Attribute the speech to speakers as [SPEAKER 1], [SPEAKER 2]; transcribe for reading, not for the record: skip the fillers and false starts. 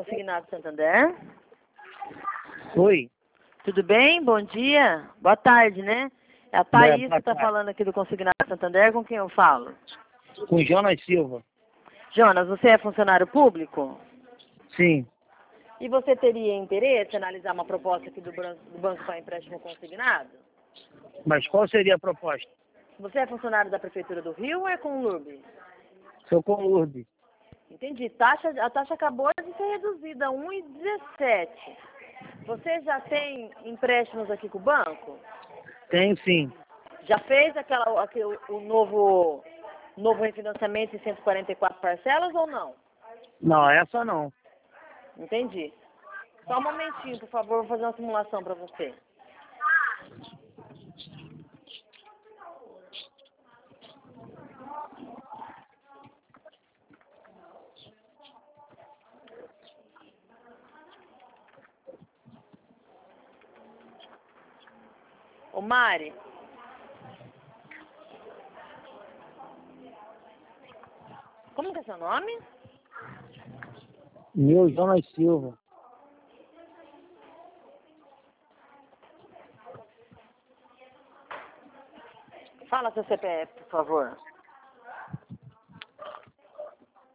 [SPEAKER 1] Consignado Santander.
[SPEAKER 2] Oi.
[SPEAKER 1] Tudo bem? Bom dia. Boa tarde, né? É a Thaís que está falando aqui do Consignado Santander. Com quem eu falo?
[SPEAKER 2] Com Jonas Silva.
[SPEAKER 1] Jonas, você é funcionário público?
[SPEAKER 2] Sim.
[SPEAKER 1] E você teria interesse em analisar uma proposta aqui do Banco para Empréstimo Consignado?
[SPEAKER 2] Mas qual seria a proposta?
[SPEAKER 1] Você é funcionário da Prefeitura do Rio ou é com o Lourdes?
[SPEAKER 2] Sou com Lourdes.
[SPEAKER 1] Entendi. A taxa acabou de ser reduzida a 1,17. Você já tem empréstimos aqui com o banco?
[SPEAKER 2] Tenho sim.
[SPEAKER 1] Já fez o novo refinanciamento em 144 parcelas ou não?
[SPEAKER 2] Não, essa não.
[SPEAKER 1] Entendi. Só um momentinho, por favor, vou fazer uma simulação para você. Ô Mari, como que é seu nome?
[SPEAKER 2] Meu Jonas Silva.
[SPEAKER 1] Fala seu CPF, por favor.